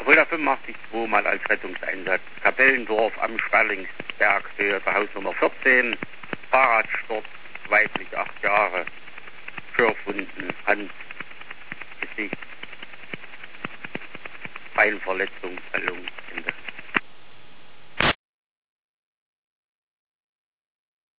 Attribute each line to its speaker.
Speaker 1: 185 zweimal als Rettungseinsatz. Kapellendorf am Sperlingsberg, Höhe der Hausnummer 14. Fahrradsturz, weiblich 8 Jahre. Schürfwunden, Hand, Gesicht. Beinverletzung, Prellung, Ende.